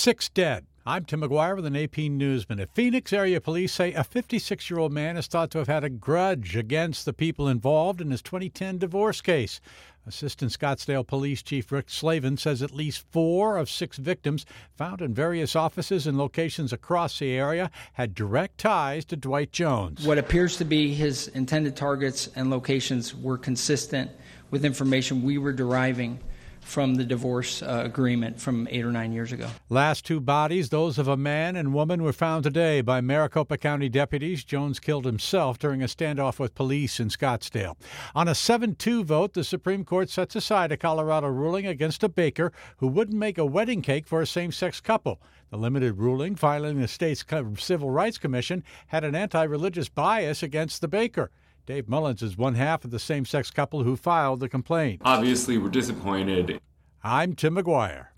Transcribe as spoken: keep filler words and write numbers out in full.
Six dead. I'm Tim McGuire with an A P News Minute. Phoenix area police say a fifty-six-year-old man is thought to have had a grudge against the people involved in his twenty ten divorce case. Assistant Scottsdale Police Chief Rick Slavin says at least four of six victims found in various offices and locations across the area had direct ties to Dwight Jones. What appears to be his intended targets and locations were consistent with information we were deriving from the divorce uh, agreement from eight or nine years ago. Last two bodies, those of a man and woman, were found today by Maricopa County deputies. Jones killed himself during a standoff with police in Scottsdale. On a seven two vote, the Supreme Court sets aside a Colorado ruling against a baker who wouldn't make a wedding cake for a same-sex couple. The limited ruling, filing the state's Civil Rights Commission, had an anti-religious bias against the baker. Dave Mullins is one half of the same-sex couple who filed the complaint. Obviously, we're disappointed. I'm Tim McGuire.